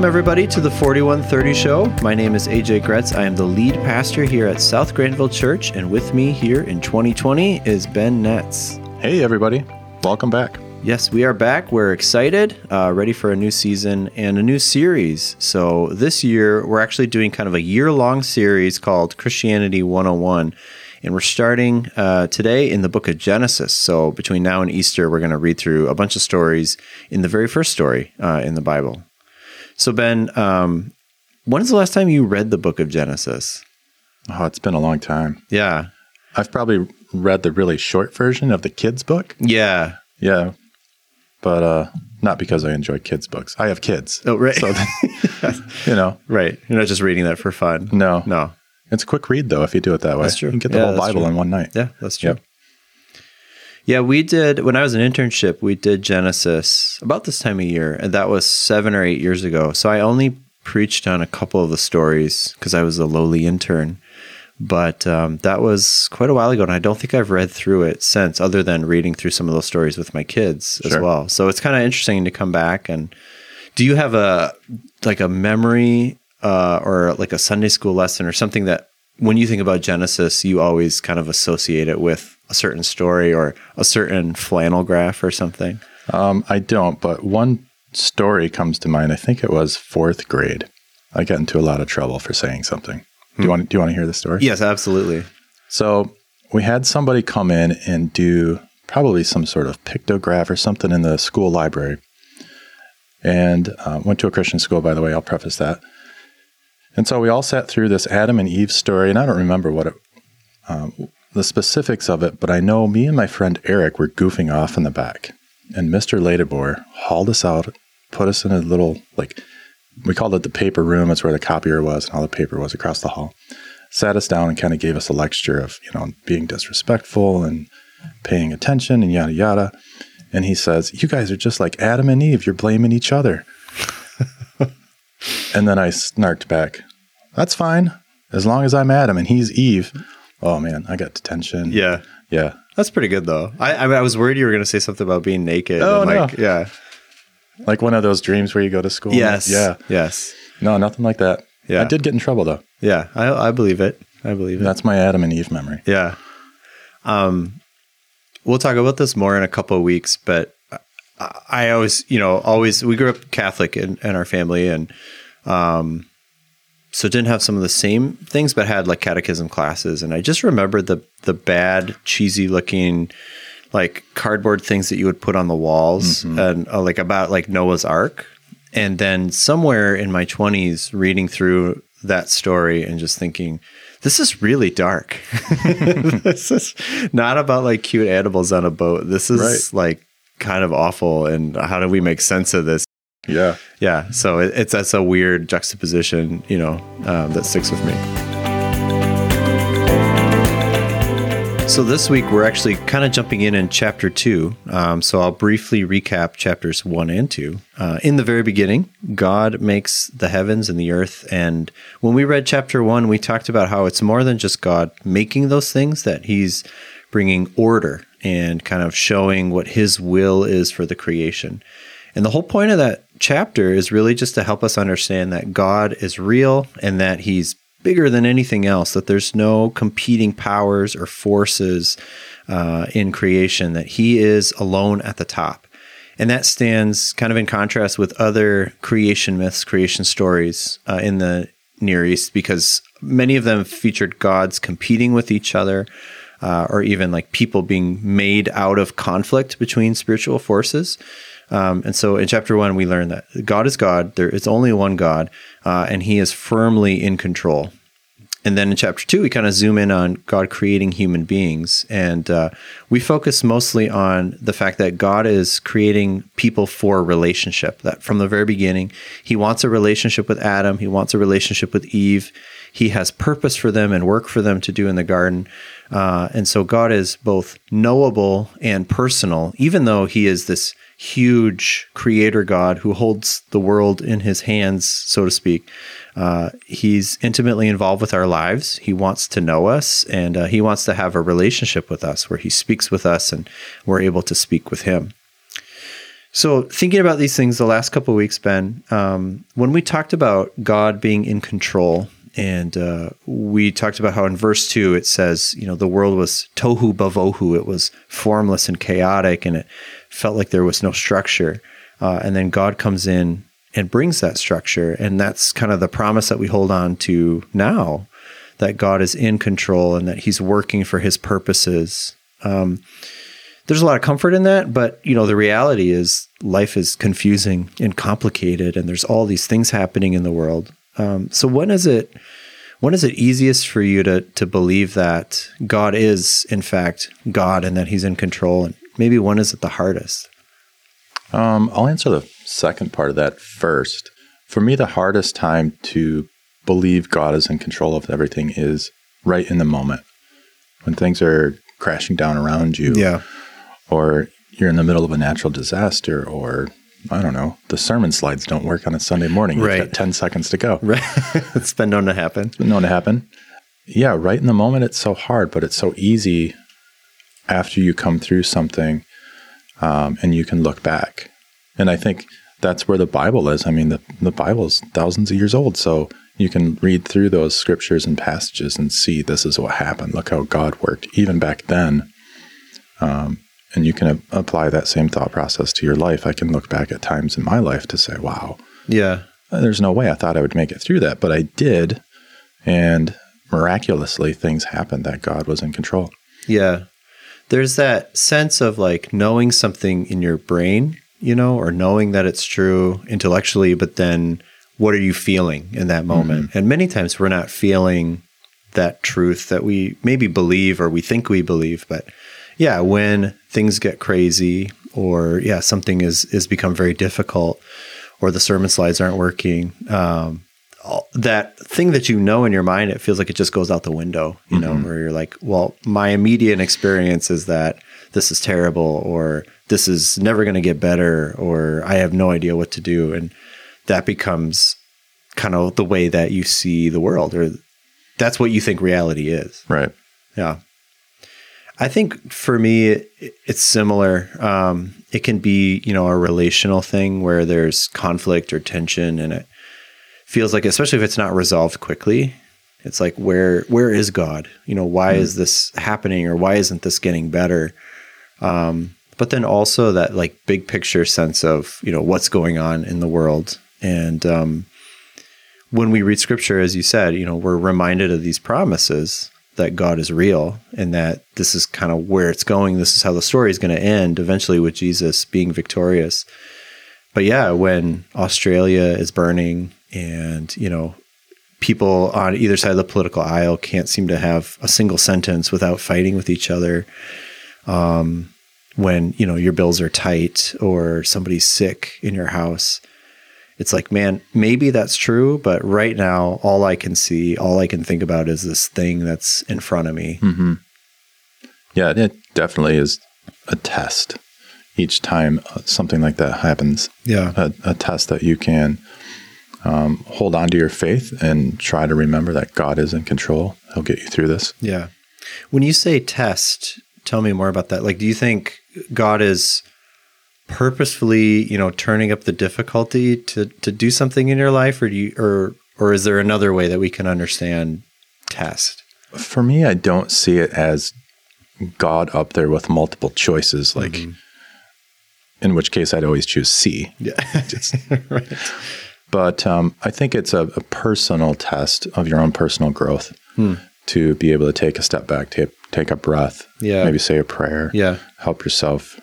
Welcome, everybody, to the 4130 Show. My name is AJ Gretz. I am the lead pastor here at South Granville Church, and with me here in 2020 is Ben Netz. Hey, everybody. Welcome back. Yes, we are back. We're excited, ready for a new season and a new series. So this year, we're actually doing kind of a year-long series called Christianity 101. And we're starting today in the book of Genesis. So between now and Easter, we're going to read through a bunch of stories in the very first story in the Bible. So Ben, when's the last time you read the book of Genesis? Oh, it's been a long time. Yeah. I've probably read the really short version of the kids' book. Yeah. Yeah. But not because I enjoy kids' books. I have kids. Oh, right. So, you know. Right. You're not just reading that for fun. No. It's a quick read, though, if you do it that way. That's true. You can get the whole Bible in one night. Yeah, that's true. Yep. Yeah, we did, when I was in internship, we did Genesis about this time of year, and that was 7 or 8 years ago. So I only preached on a couple of the stories because I was a lowly intern. But that was quite a while ago, and I don't think I've read through it since, other than reading through some of those stories with my kids as well. So it's kind of interesting to come back. And do you have a memory or like a Sunday school lesson or something that when you think about Genesis, you always kind of associate it with a certain story or a certain flannel graph or something? I don't, but one story comes to mind. I think it was 4th grade. I got into a lot of trouble for saying something. Do you want to hear the story? Yes, absolutely. So we had somebody come in and do probably some sort of pictograph or something in the school library. And went to a Christian school, by the way. I'll preface that. And so we all sat through this Adam and Eve story, and I don't remember the specifics of it, but I know me and my friend Eric were goofing off in the back. And Mr. Ladebor hauled us out, put us in a little, we called it the paper room. It's where the copier was and all the paper was across the hall. Sat us down and kind of gave us a lecture of, being disrespectful and paying attention and yada, yada. And he says, "You guys are just like Adam and Eve. You're blaming each other." And then I snarked back, "That's fine, as long as I'm Adam and he's Eve." Oh, man, I got detention. Yeah. Yeah. That's pretty good, though. I was worried you were going to say something about being naked. Oh, no. Yeah. Like one of those dreams where you go to school? Yes. Yeah. Yes. No, nothing like that. Yeah. I did get in trouble, though. Yeah. I believe it. That's my Adam and Eve memory. Yeah. We'll talk about this more in a couple of weeks, but I always, we grew up Catholic in our family, and so didn't have some of the same things, but had like catechism classes. And I just remember the bad, cheesy looking, like cardboard things that you would put on the walls and about Noah's Ark. And then somewhere in my 20s, reading through that story and just thinking, this is really dark. This is not about like cute animals on a boat. This is like kind of awful. And how do we make sense of this? Yeah. Yeah. So that's a weird juxtaposition, that sticks with me. So this week, we're actually kind of jumping in chapter 2. So I'll briefly recap chapters 1 and 2. In the very beginning, God makes the heavens and the earth. And when we read chapter 1, we talked about how it's more than just God making those things, that he's bringing order and kind of showing what his will is for the creation. And the whole point of that chapter is really just to help us understand that God is real and that he's bigger than anything else, that there's no competing powers or forces in creation, that he is alone at the top. And that stands kind of in contrast with other creation myths, creation stories in the Near East, because many of them featured gods competing with each other, or even like people being made out of conflict between spiritual forces. And so in chapter 1, we learn that God is God. There is only one God, and he is firmly in control. And then in chapter 2, we kind of zoom in on God creating human beings. And we focus mostly on the fact that God is creating people for a relationship, that from the very beginning, he wants a relationship with Adam. He wants a relationship with Eve. He has purpose for them and work for them to do in the garden. And so God is both knowable and personal, even though he is this huge creator God who holds the world in his hands, so to speak. He's intimately involved with our lives. He wants to know us, and he wants to have a relationship with us where he speaks with us and we're able to speak with him. So thinking about these things the last couple of weeks, Ben, when we talked about God being in control, and we talked about how in verse 2 it says, the world was tohu bavohu, it was formless and chaotic, and it felt like there was no structure. And then God comes in and brings that structure, and that's kind of the promise that we hold on to now, that God is in control and that he's working for his purposes. There's a lot of comfort in that, but the reality is life is confusing and complicated, and there's all these things happening in the world. So when is it easiest for you to believe that God is in fact God and that he's in control? And maybe when is it the hardest? I'll answer the second part of that first. For me, the hardest time to believe God is in control of everything is right in the moment when things are crashing down around you. Yeah. Or you're in the middle of a natural disaster, or I don't know, the sermon slides don't work on a Sunday morning. You've got 10 seconds to go. Right. It's been known to happen. It's been known to happen. Yeah, right in the moment, it's so hard, but it's so easy after you come through something and you can look back. And I think that's where the Bible is. I mean, the Bible is thousands of years old, so you can read through those scriptures and passages and see this is what happened. Look how God worked even back then. And you can apply that same thought process to your life. I can look back at times in my life to say, wow, yeah, there's no way I thought I would make it through that, but I did. And miraculously, things happened that God was in control. Yeah. There's that sense of like knowing something in your brain, or knowing that it's true intellectually, but then what are you feeling in that moment? Mm-hmm. And many times we're not feeling that truth that we maybe believe or we think we believe, but yeah, when things get crazy or something is become very difficult or the sermon slides aren't working, that thing that in your mind, it feels like it just goes out the window, where you're like, well, my immediate experience is that this is terrible or this is never going to get better or I have no idea what to do. And that becomes kind of the way that you see the world, or that's what you think reality is. Right. Yeah. I think for me, it's similar. It can be, a relational thing where there's conflict or tension, and it feels like, especially if it's not resolved quickly, it's like, where is God? Why is this happening, or why isn't this getting better? But then also that like big picture sense of, what's going on in the world. And when we read scripture, as you said, we're reminded of these promises that God is real and that this is kind of where it's going. This is how the story is going to end eventually with Jesus being victorious. But yeah, when Australia is burning and, people on either side of the political aisle can't seem to have a single sentence without fighting with each other. When, your bills are tight or somebody's sick in your house, it's like, man, maybe that's true, but right now, all I can see, all I can think about is this thing that's in front of me. Mm-hmm. Yeah, it definitely is a test each time something like that happens. Yeah. A test that you can hold on to your faith and try to remember that God is in control. He'll get you through this. Yeah. When you say test, tell me more about that. Like, do you think God is purposefully, turning up the difficulty to do something in your life, or is there another way that we can understand test? For me, I don't see it as God up there with multiple choices, like in which case I'd always choose C. Yeah. Right. But I think it's a personal test of your own personal growth to be able to take a step back, take a breath, maybe say a prayer, help yourself,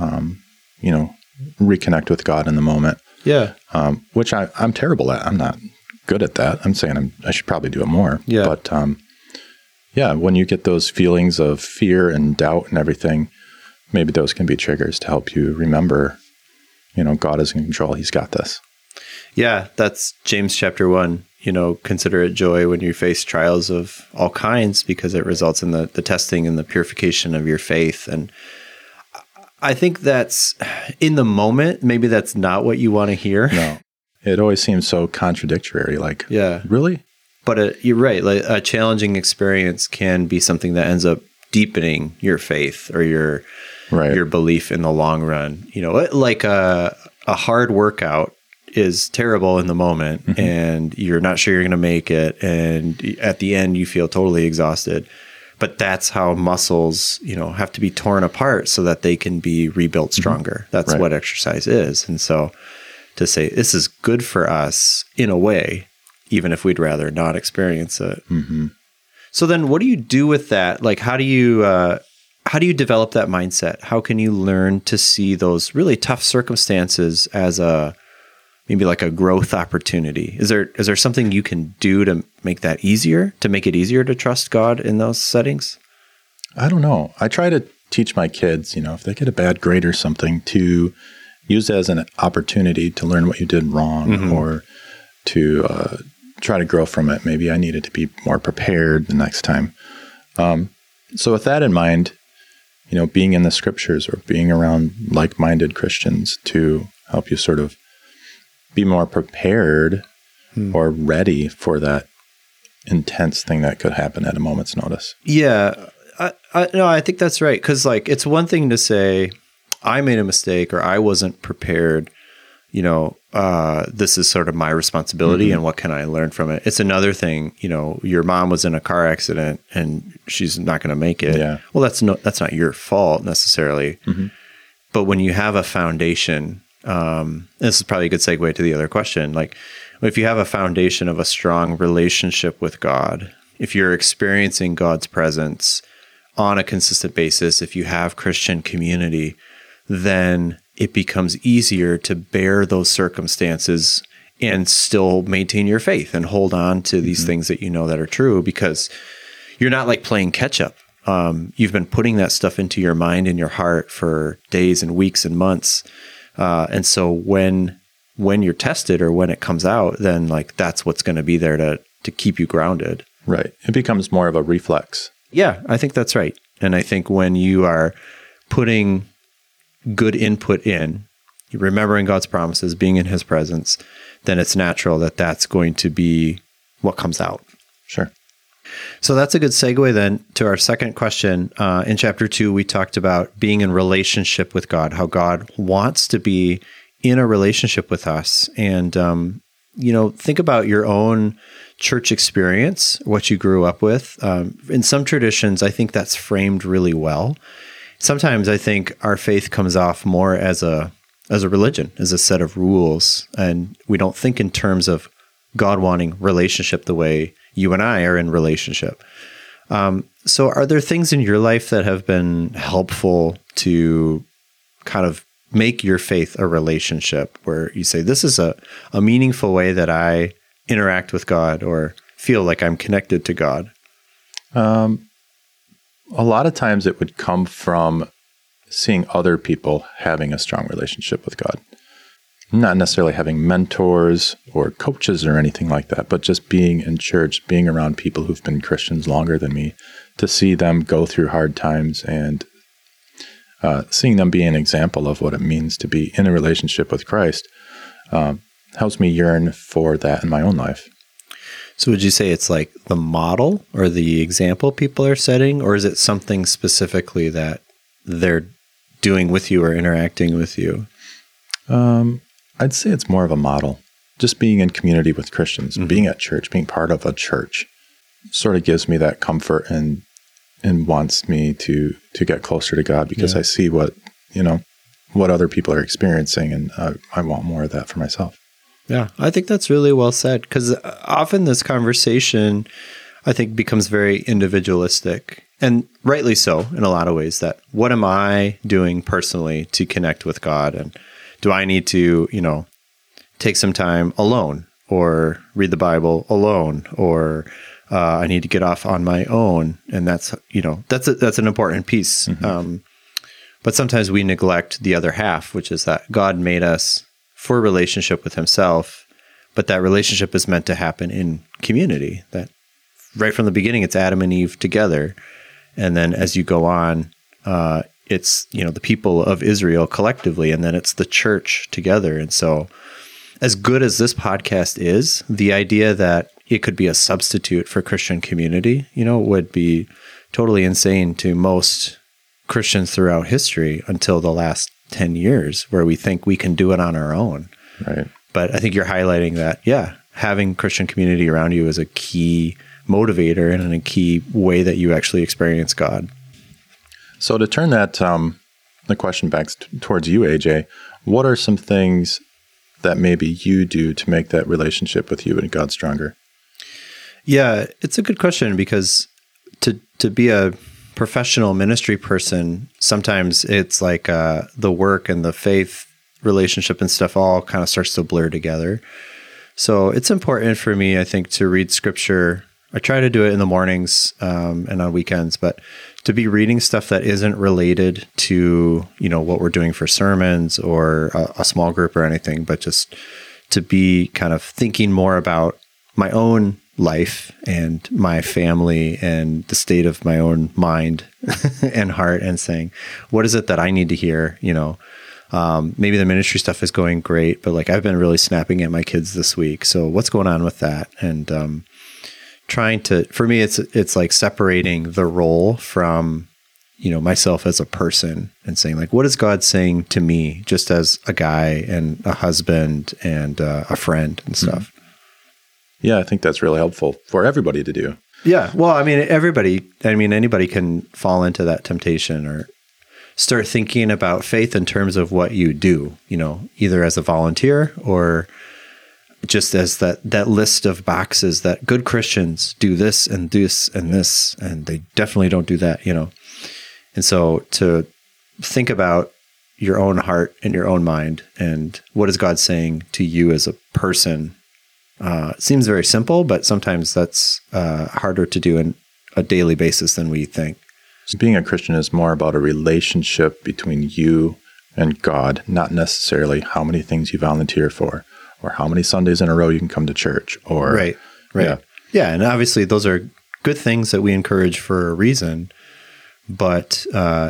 reconnect with God in the moment. Yeah. Which I'm terrible at. I'm not good at that. I'm saying I should probably do it more. Yeah. But when you get those feelings of fear and doubt and everything, maybe those can be triggers to help you remember, God is in control. He's got this. Yeah, that's James chapter 1. Consider it joy when you face trials of all kinds, because it results in the testing and the purification of your faith. And I think that's in the moment, maybe that's not what you want to hear. No, it always seems so contradictory. Like, really? But you're right. Like a challenging experience can be something that ends up deepening your faith or your belief in the long run. Like a hard workout is terrible in the moment, mm-hmm. and you're not sure you're going to make it. And at the end, you feel totally exhausted. But that's how muscles, have to be torn apart so that they can be rebuilt stronger. Mm-hmm. That's what exercise is. And so to say this is good for us in a way, even if we'd rather not experience it. Mm-hmm. So then what do you do with that? Like, how do you develop that mindset? How can you learn to see those really tough circumstances as maybe like a growth opportunity? Is there something you can do to make that easier, to make it easier to trust God in those settings? I don't know. I try to teach my kids, if they get a bad grade or something, to use it as an opportunity to learn what you did wrong, mm-hmm. or to try to grow from it. Maybe I needed to be more prepared the next time. So with that in mind, being in the scriptures or being around like-minded Christians to help you sort of be more prepared or ready for that intense thing that could happen at a moment's notice. Yeah. I think that's right. Because it's one thing to say, I made a mistake or I wasn't prepared. This is sort of my responsibility, mm-hmm. and what can I learn from it? It's another thing, your mom was in a car accident and she's not going to make it. Yeah. Well, that's not your fault necessarily. Mm-hmm. But when you have a foundation, this is probably a good segue to the other question. Like, if you have a foundation of a strong relationship with God, if you're experiencing God's presence on a consistent basis, if you have Christian community, then it becomes easier to bear those circumstances and still maintain your faith and hold on to these mm-hmm. things that that are true, because you're not like playing catch up. You've been putting that stuff into your mind and your heart for days and weeks and months. And so when you're tested or when it comes out, then that's what's going to be there to keep you grounded. Right. It becomes more of a reflex. Yeah, I think that's right. And I think when you are putting good input in, you're remembering God's promises, being in his presence, then it's natural that that's going to be what comes out. Sure. So that's a good segue then to our second question. In chapter 2, we talked about being in relationship with God, how God wants to be in a relationship with us. And, think about your own church experience, what you grew up with. In some traditions, I think that's framed really well. Sometimes I think our faith comes off more as a religion, as a set of rules, and we don't think in terms of God wanting relationship the way you and I are in relationship. So are there things in your life that have been helpful to kind of make your faith a relationship where you say, this is a meaningful way that I interact with God or feel like I'm connected to God? A lot of times it would come from seeing other people having a strong relationship with God. Not necessarily having mentors or coaches or anything like that, but just being in church, being around people who've been Christians longer than me, to see them go through hard times and seeing them be an example of what it means to be in a relationship with Christ helps me yearn for that in my own life. So would you say it's like the model or the example people are setting, or is it something specifically that they're doing with you or interacting with you? I'd say it's more of a model. Just being in community with Christians, mm-hmm. being at church, being part of a church sort of gives me that comfort and wants me to get closer to God, because I see what other people are experiencing, and I want more of that for myself. Yeah, I think that's really well said, because often this conversation, I think, becomes very individualistic, and rightly so in a lot of ways, that what am I doing personally to connect with God? And do I need to, take some time alone or read the Bible alone, or I need to get off on my own? And that's an important piece. Mm-hmm. But sometimes we neglect the other half, which is that God made us for a relationship with himself, but that relationship is meant to happen in community. That right from the beginning, it's Adam and Eve together. And then as you go on, it's, the people of Israel collectively, and then it's the church together. And so as good as this podcast is, the idea that it could be a substitute for Christian community, would be totally insane to most Christians throughout history until the last 10 years, where we think we can do it on our own. Right. But I think you're highlighting that, having Christian community around you is a key motivator and a key way that you actually experience God. So to turn that the question back towards you, AJ, what are some things that maybe you do to make that relationship with you and God stronger? Yeah, it's a good question, because to be a professional ministry person, sometimes it's like the work and the faith relationship and stuff all kind of starts to blur together. So it's important for me, I think, to read scripture. I try to do it in the mornings and on weekends, but to be reading stuff that isn't related to, what we're doing for sermons or a small group or anything, but just to be kind of thinking more about my own life and my family and the state of my own mind and heart, and saying, what is it that I need to hear? Maybe the ministry stuff is going great, but like I've been really snapping at my kids this week. So what's going on with that? And for me, it's like separating the role from, myself as a person, and saying like, what is God saying to me just as a guy and a husband and a friend and stuff? Yeah, I think that's really helpful for everybody to do. Yeah. Well, anybody can fall into that temptation or start thinking about faith in terms of what you do, either as a volunteer or just as that list of boxes that good Christians do this and this and this, and they definitely don't do that, And so to think about your own heart and your own mind and what is God saying to you as a person, seems very simple, but sometimes that's harder to do on a daily basis than we think. So being a Christian is more about a relationship between you and God, not necessarily how many things you volunteer for or how many Sundays in a row you can come to church. Or Right. Yeah, and obviously those are good things that we encourage for a reason, but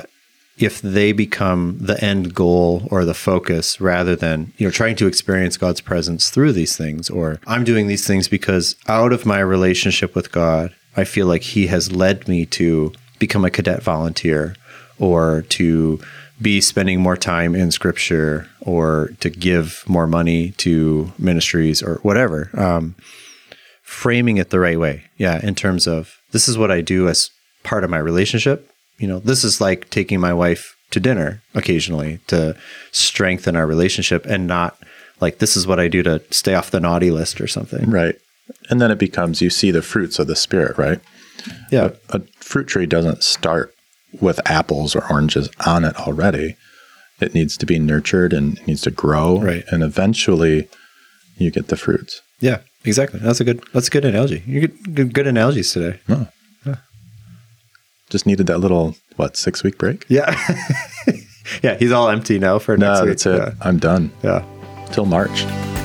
if they become the end goal or the focus rather than, trying to experience God's presence through these things, or I'm doing these things because out of my relationship with God, I feel like He has led me to become a cadet volunteer, or to be spending more time in scripture, or to give more money to ministries or whatever. Framing it the right way. Yeah. In terms of, this is what I do as part of my relationship. This is like taking my wife to dinner occasionally to strengthen our relationship, and not like, this is what I do to stay off the naughty list or something. Right. And then it becomes, you see the fruits of the Spirit, right? Yeah. A fruit tree doesn't start with apples or oranges on it already. It needs to be nurtured and it needs to grow. Right. And eventually you get the fruits. Yeah, exactly. That's a good analogy. You get good analogies today. Oh. Yeah. Just needed that little, 6-week break? Yeah. Yeah, he's all empty now for next week. That's it. Yeah. I'm done. Yeah. Till March.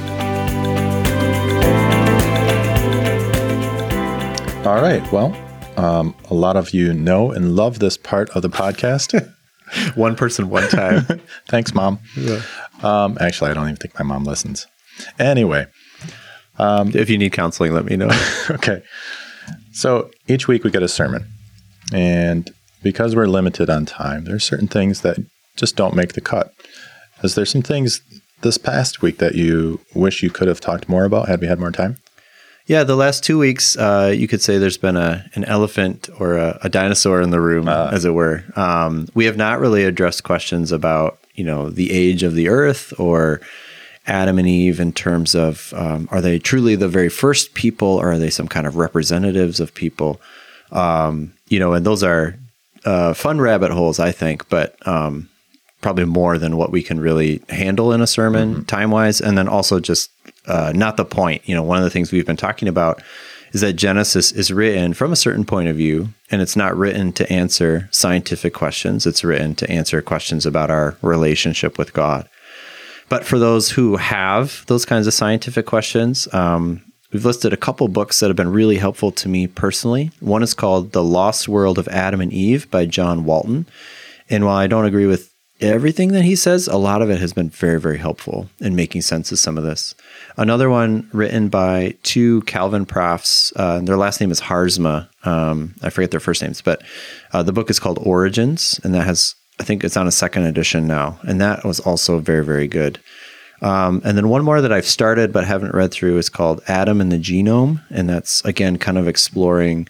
All right. Well, a lot of you know and love this part of the podcast. One person, one time. Thanks, Mom. Yeah. Actually, I don't even think my mom listens. Anyway. If you need counseling, let me know. Okay. So each week we get a sermon. And because we're limited on time, there's certain things that just don't make the cut. Is there some things this past week that you wish you could have talked more about had we had more time? Yeah, the last 2 weeks, you could say there's been an elephant or a dinosaur in the room, as it were. We have not really addressed questions about, the age of the earth or Adam and Eve in terms of, are they truly the very first people, or are they some kind of representatives of people? And those are fun rabbit holes, I think, but probably more than what we can really handle in a sermon time-wise. And then also just not the point. One of the things we've been talking about is that Genesis is written from a certain point of view, and it's not written to answer scientific questions. It's written to answer questions about our relationship with God. But for those who have those kinds of scientific questions, we've listed a couple books that have been really helpful to me personally. One is called The Lost World of Adam and Eve by John Walton. And while I don't agree with everything that he says, a lot of it has been very, very helpful in making sense of some of this. Another one written by two Calvin profs. Their last name is Harzma. I forget their first names, but the book is called Origins, and that has, I think it's on a second edition now, and that was also very, very good. And then one more that I've started but haven't read through is called Adam and the Genome, and that's, again, kind of exploring,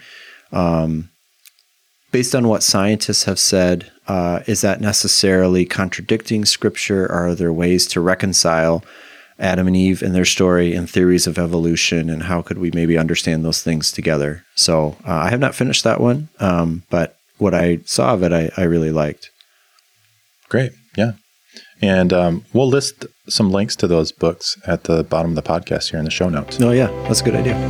based on what scientists have said, is that necessarily contradicting Scripture? Are there ways to reconcile Adam and Eve and their story and theories of evolution, and how could we maybe understand those things together? So I have not finished that one, but what I saw of it, I really liked. Great. Yeah. And we'll list some links to those books at the bottom of the podcast here in the show notes. Oh, yeah. That's a good idea.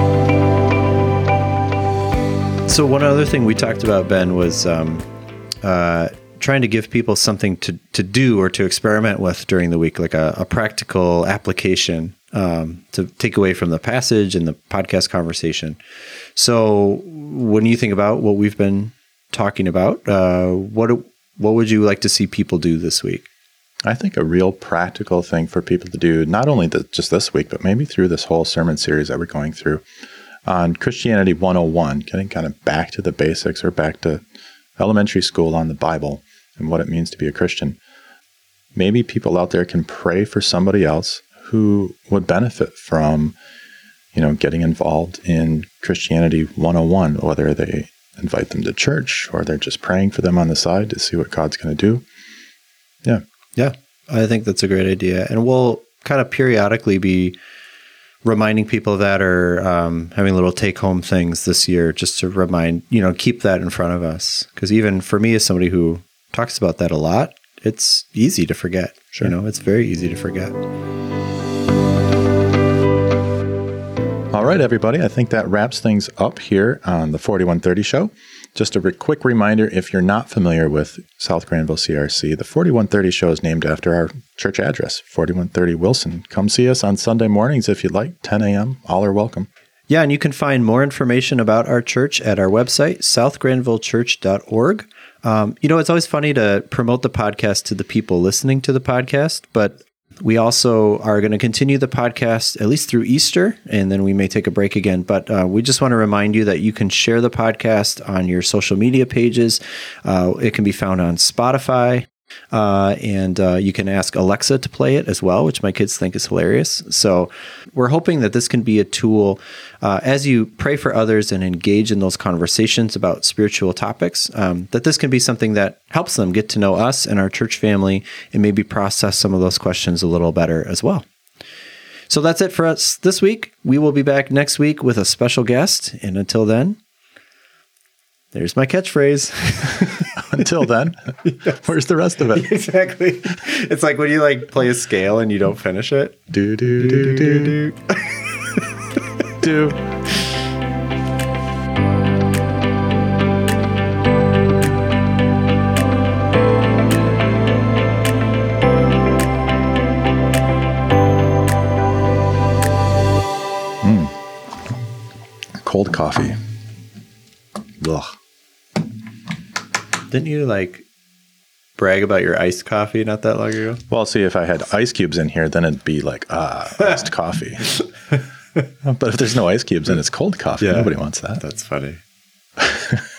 So one other thing we talked about, Ben, was trying to give people something to do or to experiment with during the week, like a practical application to take away from the passage and the podcast conversation. So when you think about what we've been talking about, what would you like to see people do this week? I think a real practical thing for people to do, not only just this week, but maybe through this whole sermon series that we're going through on Christianity 101, getting kind of back to the basics or back to elementary school on the Bible and what it means to be a Christian. Maybe people out there can pray for somebody else who would benefit from, getting involved in Christianity 101, whether they invite them to church or they're just praying for them on the side to see what God's going to do. Yeah. Yeah, I think that's a great idea. And we'll kind of periodically be reminding people of that, or having little take-home things this year just to remind, keep that in front of us. Because even for me, as somebody who talks about that a lot, it's easy to forget. Sure. It's very easy to forget. All right, everybody. I think that wraps things up here on the 4130 show. Just a quick reminder, if you're not familiar with South Granville CRC, the 4130 show is named after our church address, 4130 Wilson. Come see us on Sunday mornings if you'd like, 10 a.m. All are welcome. Yeah, and you can find more information about our church at our website, southgranvillechurch.org. It's always funny to promote the podcast to the people listening to the podcast, but we also are going to continue the podcast at least through Easter, and then we may take a break again. But we just want to remind you that you can share the podcast on your social media pages. It can be found on Spotify, and you can ask Alexa to play it as well, which my kids think is hilarious. So we're hoping that this can be a tool as you pray for others and engage in those conversations about spiritual topics, that this can be something that helps them get to know us and our church family and maybe process some of those questions a little better as well. So that's it for us this week. We will be back next week with a special guest. And until then, there's my catchphrase. Until then, yes. Where's the rest of it? Exactly. It's like when you play a scale and you don't finish it. Do, do, do, do, do. Do. Cold coffee. Ugh. Didn't you brag about your iced coffee not that long ago? Well, see, if I had ice cubes in here, then it'd be iced coffee. But if there's no ice cubes and it's cold coffee, nobody wants that. That's funny.